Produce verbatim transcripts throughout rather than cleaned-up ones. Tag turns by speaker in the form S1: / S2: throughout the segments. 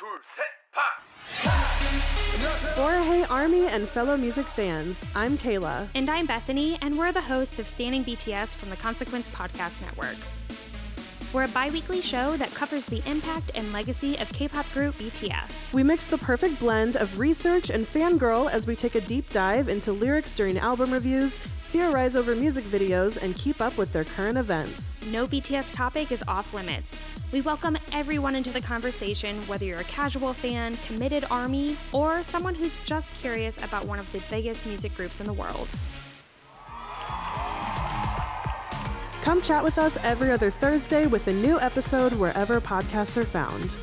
S1: 둘, 셋, 파!
S2: Borahei Army and fellow music fans, I'm Kayla.
S3: And I'm Bethany, and we're the hosts of Standing B T S from the Consequence Podcast Network. We're a bi-weekly show that covers the impact and legacy of K-pop group B T S.
S2: We mix the perfect blend of research and fangirl as we take a deep dive into lyrics during album reviews, theorize over music videos, and keep up with their current events.
S3: No B T S topic is off limits. We welcome everyone into the conversation, whether you're a casual fan, committed ARMY, or someone who's just curious about one of the biggest music groups in the world.
S2: Come chat with us every other Thursday with a new episode wherever podcasts are found.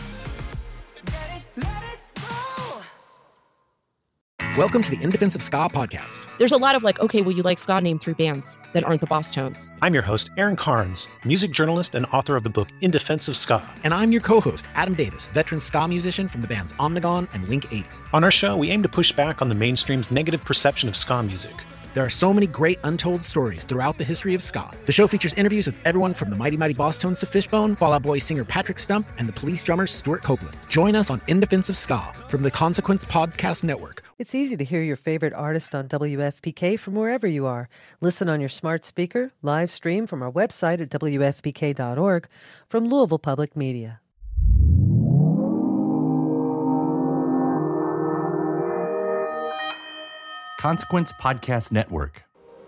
S4: Welcome to the In Defense of Ska podcast.
S5: There's a lot of like, okay, well, you like ska, name three bands that aren't the Boss Tones.
S6: I'm your host, Aaron Carnes, music journalist and author of the book In Defense of Ska.
S4: And I'm your co-host, Adam Davis, veteran ska musician from the bands Omnigone and Link eighty.
S6: On our show, we aim to push back on the mainstream's negative perception of ska music.
S4: There are so many great untold stories throughout the history of ska. The show features interviews with everyone from the Mighty Mighty Boss Tones to Fishbone, Fall Out Boy singer Patrick Stump, and the Police drummer Stuart Copeland. Join us on In Defense of Ska from the Consequence Podcast Network.
S7: It's easy to hear your favorite artist on W F P K from wherever you are. Listen on your smart speaker, live stream from our website at W F P K dot org from Louisville Public Media.
S8: Consequence Podcast Network.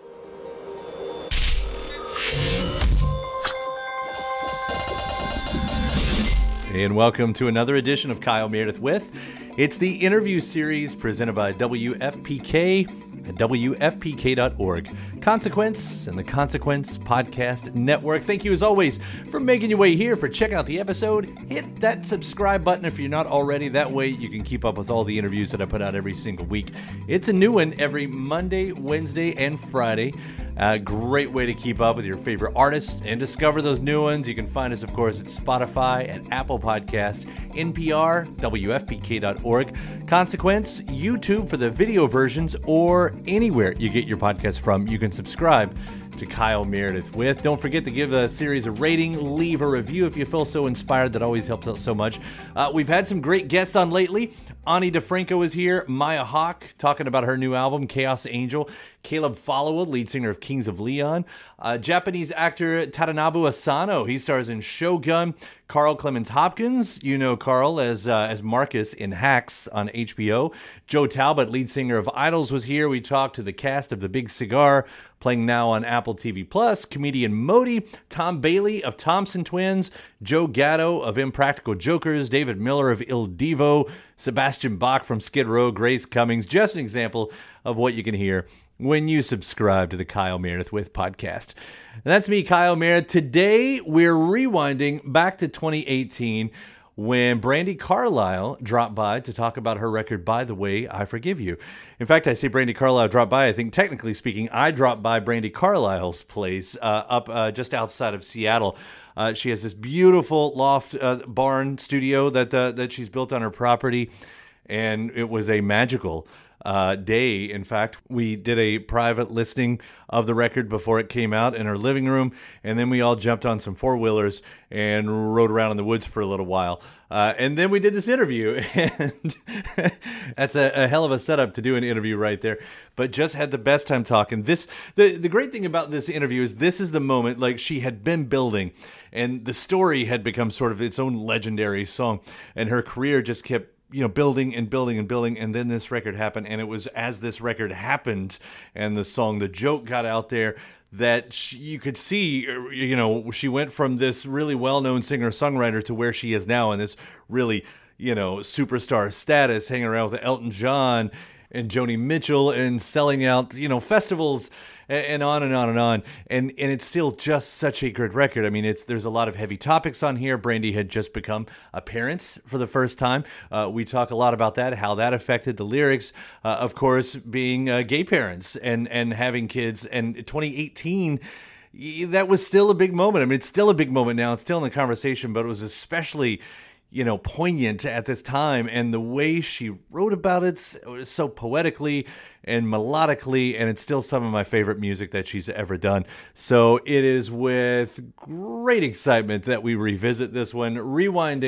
S8: And welcome to another edition of Kyle Meredith With. It's the interview series presented by W F P K at W F P K dot org. Consequence and the Consequence Podcast Network. Thank you as always for making your way here, for checking out the episode. Hit that subscribe button if you're not already. That way you can keep up with all the interviews that I put out every single week. It's a new one every Monday, Wednesday, and Friday. A great way to keep up with your favorite artists and discover those new ones. You can find us, of course, at Spotify and Apple Podcasts, N P R, W F P K dot org, Consequence, YouTube for the video versions, or anywhere you get your podcast from. You can subscribe to Kyle Meredith With. Don't forget to give the series a rating, leave a review if you feel so inspired. That always helps out so much. Uh, we've had some great guests on lately. Ani DeFranco is here. Maya Hawke talking about her new album, Chaos Angel. Caleb Followill, lead singer of Kings of Leon. Uh, Japanese actor Tadanobu Asano. He stars in Shogun. Carl Clemens Hopkins. You know Carl as uh, as Marcus in Hacks on H B O. Joe Talbot, lead singer of Idols, was here. We talked to the cast of The Big Cigar, playing now on Apple T V Plus. Comedian Modi. Tom Bailey of Thompson Twins. Joe Gatto of Impractical Jokers. David Miller of Il Divo. Sebastian Bach from Skid Row. Grace Cummings. Just an example of what you can hear when you subscribe to the Kyle Meredith With podcast. And that's me, Kyle Meredith. Today, we're rewinding back to twenty eighteen when Brandi Carlile dropped by to talk about her record, By the Way, I Forgive You. In fact, I say Brandi Carlile dropped by. I think technically speaking, I dropped by Brandi Carlile's place uh, up uh, just outside of Seattle. Uh, she has this beautiful loft uh, barn studio that uh, that she's built on her property, and it was a magical uh, day. In fact, we did a private listening of the record before it came out in her living room, and then we all jumped on some four-wheelers and rode around in the woods for a little while. Uh, and then we did this interview, and that's a, a hell of a setup to do an interview right there. But just had the best time talking. This the, the great thing about this interview is this is the moment, like, she had been building, and the story had become sort of its own legendary song, and her career just kept, you know, building and building and building, and then this record happened, and it was as this record happened and the song, the joke got out there, that she, you could see, you know, she went from this really well-known singer-songwriter to where she is now in this really, you know, superstar status, hanging around with Elton John and Joni Mitchell and selling out, you know, festivals and on and on and on. And and it's still just such a good record. I mean, it's there's a lot of heavy topics on here. Brandi had just become a parent for the first time. Uh, we talk a lot about that, how that affected the lyrics. Uh, of course, being uh, gay parents and, and having kids. And twenty eighteen, that was still a big moment. I mean, it's still a big moment now. It's still in the conversation, but it was especially, you know, poignant at this time. And the way she wrote about it so poetically and melodically, and it's still some of my favorite music that she's ever done. So it is with great excitement that we revisit this one, rewinding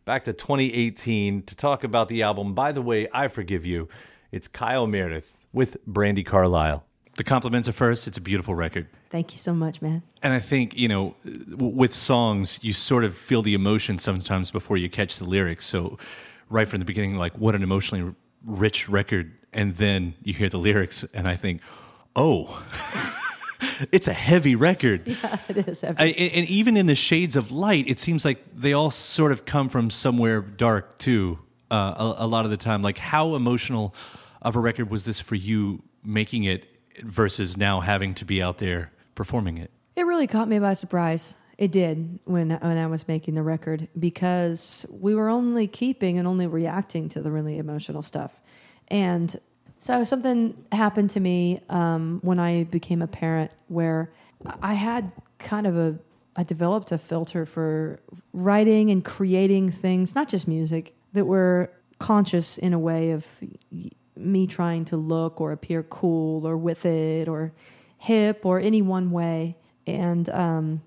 S8: back to twenty eighteen to talk about the album By the Way, I Forgive You. It's Kyle Meredith with Brandi Carlile.
S1: The compliments are first. It's a beautiful record.
S9: Thank you so much, man.
S1: And I think, you know, w- with songs, you sort of feel the emotion sometimes before you catch the lyrics. So right from the beginning, like, what an emotionally rich record. And then you hear the lyrics, and I think, oh, it's a heavy record.
S9: Yeah, it is heavy.
S1: I, and even in the shades of light, it seems like they all sort of come from somewhere dark, too, uh, a, a lot of the time. Like, how emotional of a record was this for you making it versus now having to be out there performing it?
S9: It really caught me by surprise. It did when when I was making the record, because we were only keeping and only reacting to the really emotional stuff. And so something happened to me um, when I became a parent where I had kind of a, I developed a filter for writing and creating things, not just music, that were conscious in a way of me trying to look or appear cool or with it or hip or any one way. And um,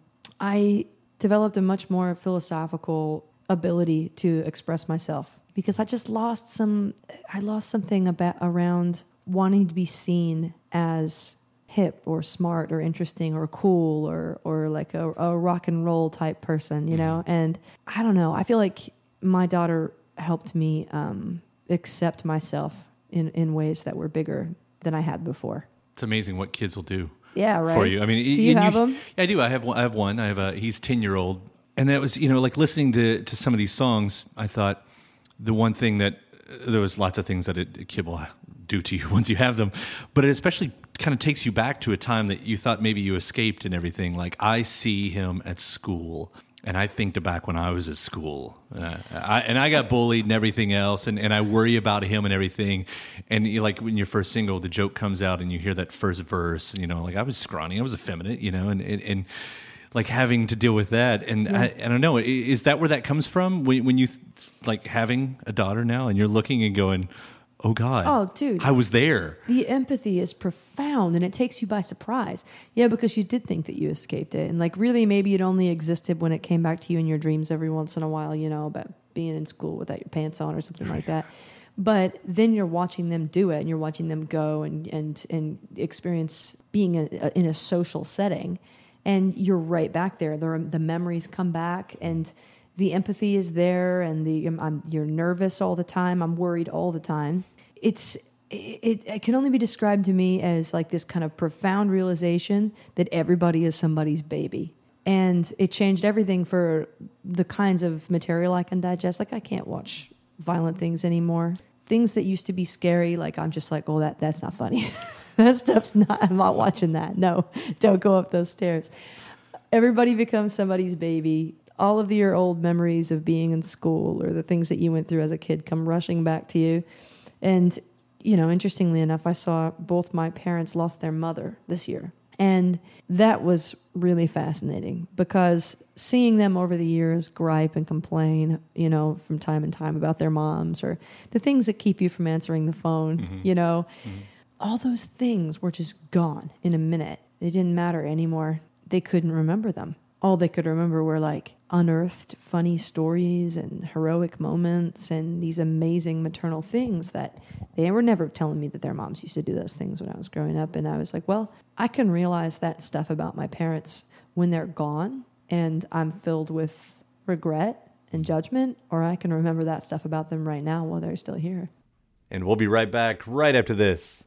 S9: I developed a much more philosophical ability to express myself, because I just lost some, I lost something about around wanting to be seen as hip or smart or interesting or cool or, or like a, a rock and roll type person, you know? And I don't know, I feel like my daughter helped me um, accept myself in, in ways that were bigger than I had before.
S1: It's amazing what kids will do.
S9: Yeah, right.
S1: For you. I mean,
S9: do you have them?
S1: Yeah, I do. I have one. I have one. I have a. He's ten year old, and that was, you know, like listening to to some of these songs. I thought the one thing that uh, there was lots of things that a kid will do to you once you have them, but it especially kind of takes you back to a time that you thought maybe you escaped and everything. Like, I see him at school, and I think to back when I was at school, uh, I, and I got bullied and everything else, and, and I worry about him and everything. And you, like, when your first single, the joke comes out, and you hear that first verse, and, you know, like, I was scrawny, I was effeminate, you know, and and, and like having to deal with that. And yeah. I, I don't know, is that where that comes from? When, when you th- like having a daughter now, and you're looking and going, oh God,
S9: oh dude,
S1: I was there.
S9: The empathy is profound, and it takes you by surprise. Yeah, because you did think that you escaped it, and like really maybe it only existed when it came back to you in your dreams every once in a while, you know, about being in school without your pants on or something like that. But then you're watching them do it, and you're watching them go and and and experience being a, a, in a social setting, and you're right back there. The the memories come back, and the empathy is there, and the I'm, you're nervous all the time. I'm worried all the time. It's it, it can only be described to me as like this kind of profound realization that everybody is somebody's baby, and it changed everything for the kinds of material I can digest. Like, I can't watch violent things anymore. Things that used to be scary, like I'm just like, oh, that that's not funny. That stuff's not. I'm not watching that. No, don't go up those stairs. Everybody becomes somebody's baby. All of your old memories of being in school or the things that you went through as a kid come rushing back to you. And, you know, interestingly enough, I saw both my parents lost their mother this year. And that was really fascinating, because seeing them over the years gripe and complain, you know, from time and time about their moms, or the things that keep you from answering the phone, mm-hmm. you know, mm-hmm. all those things were just gone in a minute. They didn't matter anymore. They couldn't remember them. All they could remember were like unearthed funny stories and heroic moments and these amazing maternal things that they were never telling me that their moms used to do those things when I was growing up. And I was like, well, I can realize that stuff about my parents when they're gone and I'm filled with regret and judgment, or I can remember that stuff about them right now while they're still here.
S8: And we'll be right back right after this.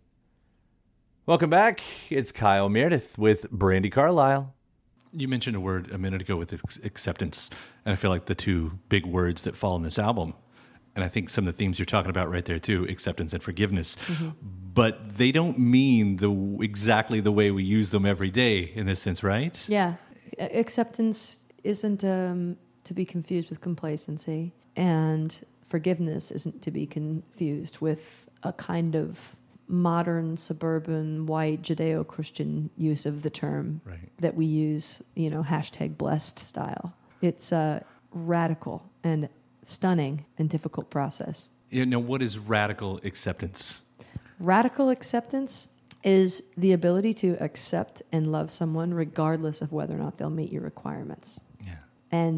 S8: Welcome back. It's Kyle Meredith with Brandi Carlile.
S1: You mentioned a word a minute ago with acceptance, and I feel like the two big words that fall in this album, and I think some of the themes you're talking about right there too, acceptance and forgiveness, mm-hmm. but they don't mean the exactly the way we use them every day in this sense, right?
S9: Yeah. Acceptance isn't um, to be confused with complacency, and forgiveness isn't to be confused with a kind of modern, suburban, white, Judeo-Christian use of the term right. that we use, you know, hashtag blessed style. It's a radical and stunning and difficult process.
S1: You know, what is radical acceptance?
S9: Radical acceptance is the ability to accept and love someone regardless of whether or not they'll meet your requirements.
S1: Yeah.
S9: And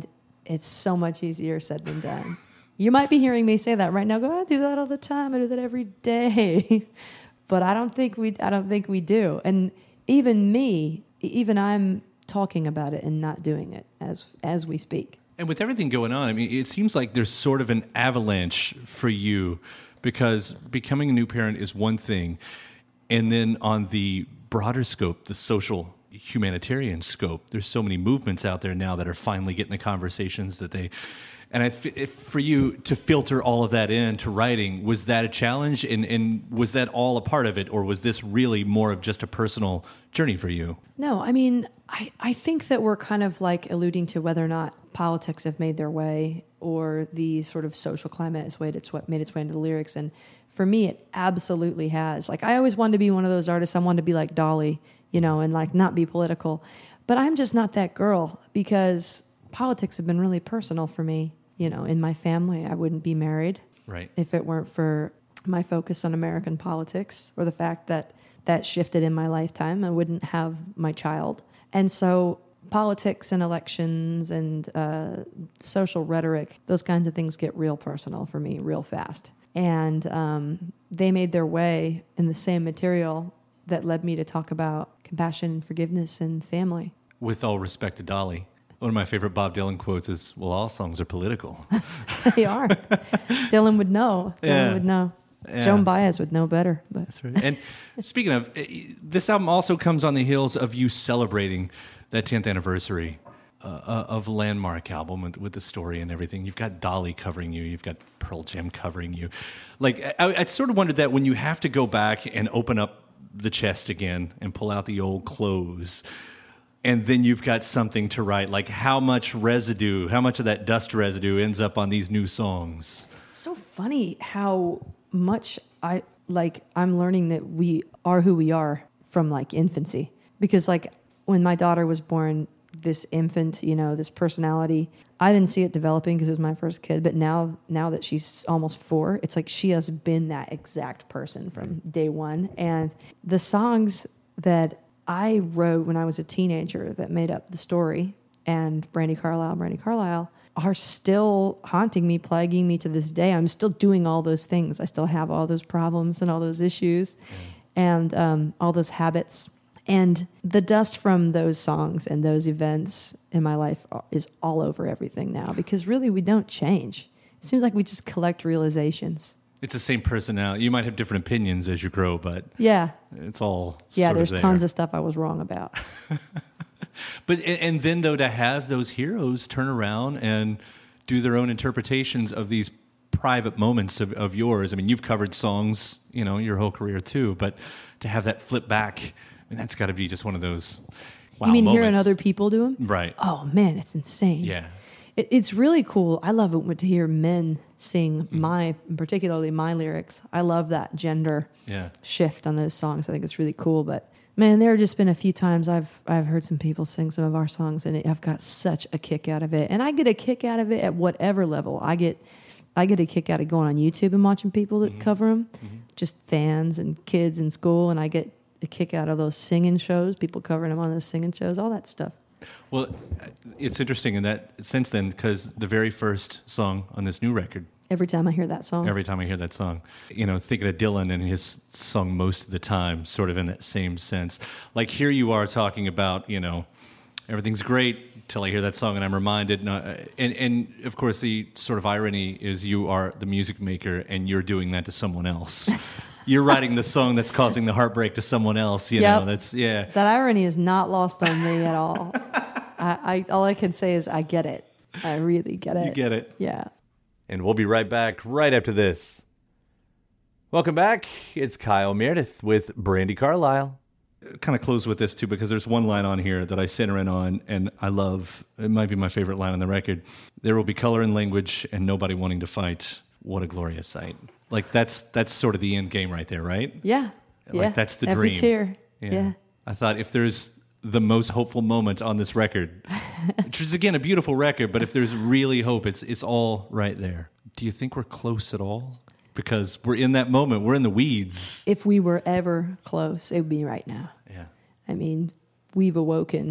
S9: it's so much easier said than done. You might be hearing me say that right now. Go, I do that all the time. I do that every day. But I don't think we I don't think we do. And even me, even I'm talking about it and not doing it as as we speak.
S1: And with everything going on, I mean, it seems like there's sort of an avalanche for you, because becoming a new parent is one thing. And then on the broader scope, the social humanitarian scope, there's so many movements out there now that are finally getting the conversations that they... And I, if for you to filter all of that into writing, was that a challenge? And, and was that all a part of it? Or was this really more of just a personal journey for you?
S9: No, I mean, I, I think that we're kind of like alluding to whether or not politics have made their way or the sort of social climate has made its way, made its way into the lyrics. And for me, it absolutely has. Like, I always wanted to be one of those artists. I wanted to be like Dolly, you know, and like not be political. But I'm just not that girl, because politics have been really personal for me. You know, in my family, I wouldn't be married
S1: right.
S9: if it weren't for my focus on American politics, or the fact that that shifted in my lifetime. I wouldn't have my child. And so politics and elections and uh, social rhetoric, those kinds of things get real personal for me real fast. And um, they made their way in the same material that led me to talk about compassion and forgiveness and family.
S1: With all respect to Dolly, one of my favorite Bob Dylan quotes is, well, all songs are political.
S9: They are. Dylan would know. Dylan
S1: Yeah.
S9: would know.
S1: Yeah.
S9: Joan Baez would know better. But.
S1: That's right. And speaking of, this album also comes on the heels of you celebrating that tenth anniversary uh, of Landmark album with, with the story and everything. You've got Dolly covering you. You've got Pearl Jam covering you. Like, I, I sort of wondered that when you have to go back and open up the chest again and pull out the old clothes, and then you've got something to write, like how much residue, how much of that dust residue ends up on these new songs?
S9: It's so funny how much I, like, I'm learning that we are who we are from, like, infancy. Because, like, when my daughter was born, this infant, you know, this personality, I didn't see it developing because it was my first kid. But now, now that she's almost four, it's like she has been that exact person from day one. And the songs that I wrote when I was a teenager that made up the story, and Brandi Carlile, Brandi Carlile, are still haunting me, plaguing me to this day. I'm still doing all those things. I still have all those problems and all those issues and um, all those habits. And the dust from those songs and those events in my life is all over everything now, because really we don't change. It seems like we just collect realizations.
S1: It's the same personality. You might have different opinions as you grow, but
S9: yeah,
S1: it's all
S9: yeah.
S1: sort
S9: There's
S1: of there.
S9: tons of stuff I was wrong about.
S1: But and, and then though, to have those heroes turn around and do their own interpretations of these private moments of, of yours. I mean, you've covered songs, you know, your whole career too, but to have that flip back, I mean, that's got to be just one of those wow
S9: You mean
S1: moments.
S9: hearing other people do them?
S1: Right.
S9: Oh man, it's insane.
S1: Yeah.
S9: It, it's really cool. I love it to hear men sing my, particularly my lyrics. I love that gender
S1: Yeah.
S9: shift on those songs. I think it's really cool. But man, there have just been a few times I've I've heard some people sing some of our songs, and it, I've got such a kick out of it. And I get a kick out of it at whatever level. I get I get a kick out of going on YouTube and watching people that
S1: Mm-hmm.
S9: cover them, mm-hmm. just fans and kids in school, and I get a kick out of those singing shows, people covering them on those singing shows, all that stuff.
S1: Well, it's interesting in that sense then, because the very first song on this new record,
S9: Every time I hear that song.
S1: every time I hear that song, you know, thinking of Dylan and his song Most of the Time, sort of in that same sense. Like here you are talking about, you know, everything's great till I hear that song and I'm reminded. And, and, and of course, the sort of irony is you are the music maker and you're doing that to someone else. You're writing the song that's causing the heartbreak to someone else. You
S9: Yep.
S1: know, that's, yeah.
S9: That irony is not lost on me at all. I, I all I can say is I get it. I really get it.
S1: You get it.
S9: Yeah.
S8: And we'll be right back right after this. Welcome back. It's Kyle Meredith with Brandi Carlile.
S1: Kind of close with this too, because there's one line on here that I center in on and I love. It might be my favorite line on the record. There will be color and language and nobody wanting to fight. What a glorious sight. Like that's that's sort of the end game right there, right?
S9: Yeah.
S1: Like
S9: yeah.
S1: that's the
S9: Every
S1: dream.
S9: tear.
S1: Yeah.
S9: Yeah.
S1: I thought if there's the most hopeful moment on this record, which is again a beautiful record, but if there's really hope, it's it's all right there. Do you think we're close at all? Because we're in that moment. We're in the weeds.
S9: If we were ever close, it would be right now.
S1: Yeah.
S9: I mean, we've awoken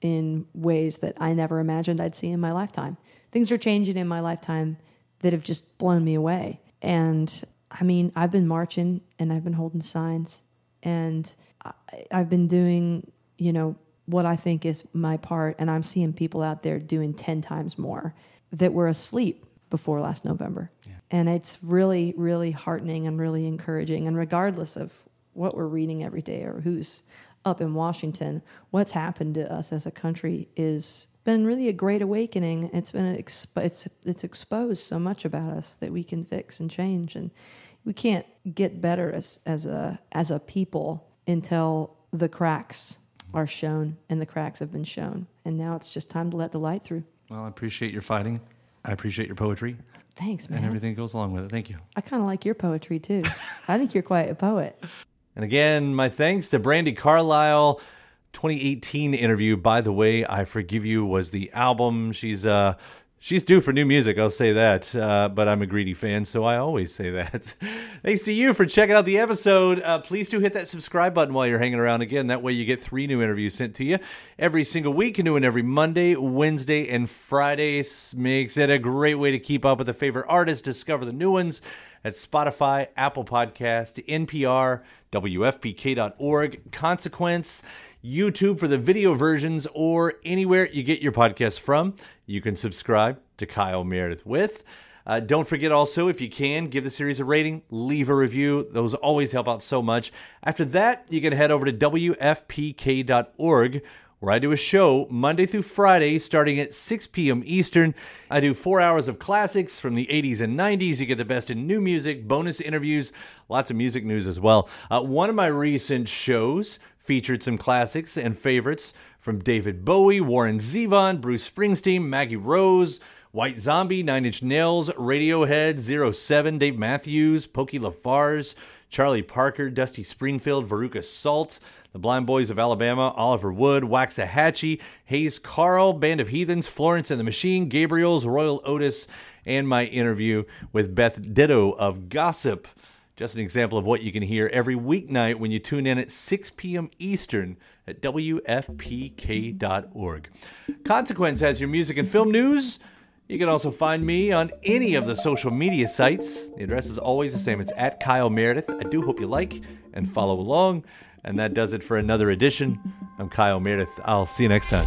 S9: in ways that I never imagined I'd see in my lifetime. Things are changing in my lifetime that have just blown me away. And I mean, I've been marching and I've been holding signs and I, I've been doing, you know, what I think is my part. And I'm seeing people out there doing ten times more that were asleep before last November. Yeah. And it's really, really heartening and really encouraging. And regardless of what we're reading every day or who's up in Washington, what's happened to us as a country is been really a great awakening. It's been exp- it's it's exposed so much about us that we can fix and change, and we can't get better as as a as a people until the cracks are shown, and the cracks have been shown. And now it's just time to let the light through.
S1: Well, I appreciate your fighting. I appreciate your poetry.
S9: Thanks, man.
S1: And everything that goes along with it. Thank you.
S9: I kind of like your poetry, too. I think you're quite a poet.
S8: And again, my thanks to Brandi Carlile. twenty eighteen interview, By the Way, I Forgive You was the album. She's uh, she's due for new music, I'll say that. Uh, but I'm a greedy fan, so I always say that. Thanks to you for checking out the episode. Uh, please do hit that subscribe button while you're hanging around again. That way you get three new interviews sent to you every single week. And doing every Monday, Wednesday, and Friday. Makes it a great way to keep up with the favorite artists, discover the new ones at Spotify, Apple Podcast, N P R, W F P K dot org, Consequence, YouTube for the video versions, or anywhere you get your podcasts from. You can subscribe to Kyle Meredith With. Uh, don't forget also, if you can, give the series a rating, leave a review. Those always help out so much. After that, you can head over to W F P K dot org, where I do a show Monday through Friday starting at six p.m. Eastern. I do four hours of classics from the eighties and nineties. You get the best in new music, bonus interviews, lots of music news as well. Uh, one of my recent shows featured some classics and favorites from David Bowie, Warren Zevon, Bruce Springsteen, Maggie Rose, White Zombie, Nine Inch Nails, Radiohead, Zero Seven, Dave Matthews, Pokey LaFarge, Charlie Parker, Dusty Springfield, Veruca Salt, The Blind Boys of Alabama, Oliver Wood, Waxahachie, Hayes Carl, Band of Heathens, Florence and the Machine, Gabriel's, Royal Otis, and my interview with Beth Ditto of Gossip. Just an example of what you can hear every weeknight when you tune in at six p.m. Eastern at W F P K dot org. Consequence has your music and film news. You can also find me on any of the social media sites. The address is always the same. It's at Kyle Meredith. I do hope you like and follow along. And that does it for another edition. I'm Kyle Meredith. I'll see you next time.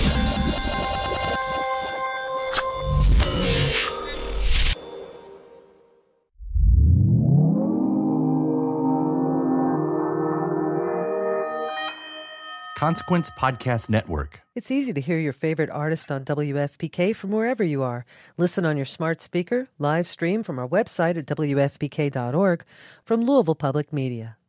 S8: Consequence Podcast Network.
S7: It's easy to hear your favorite artist on W F P K from wherever you are. Listen on your smart speaker, live stream from our website at W F P K dot org, from Louisville Public Media.